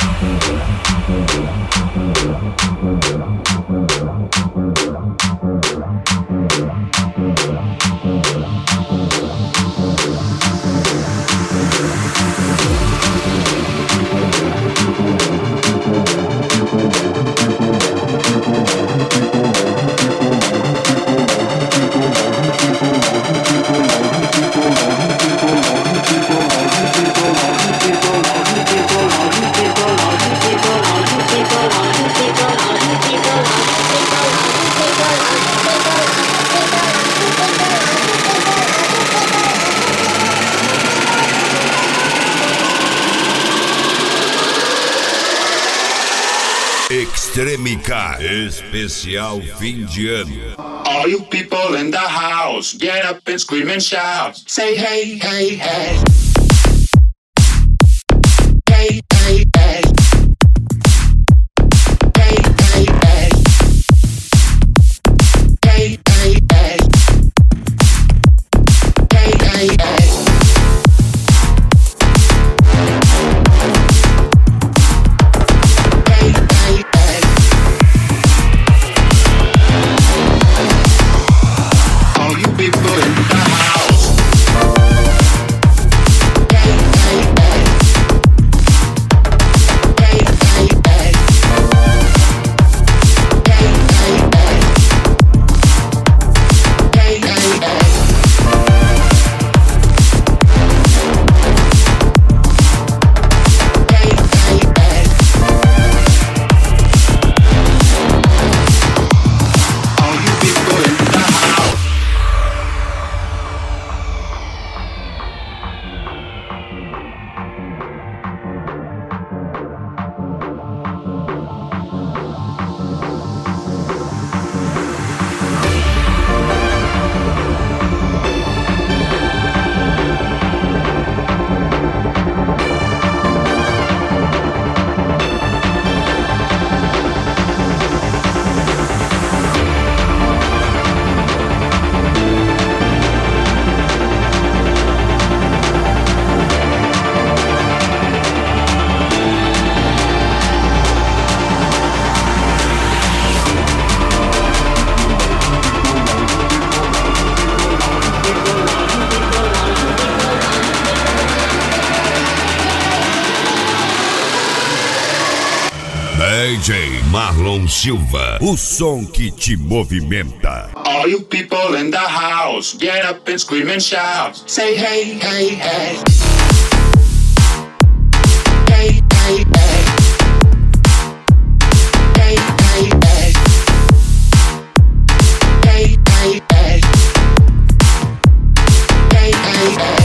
Extremicar especial fim de ano. All you people in the house, get up and scream and shout. Say hey, hey, hey. Hey, hey, hey. Hey, hey, hey. Hey, hey, hey. Hey, hey, hey. DJ Marlon Silva, o som que te movimenta. All you people in the house, get up and scream and shout. Say hey, hey, hey. Hey, hey, hey. Hey, hey, hey. Hey, hey, hey. Hey, hey, hey.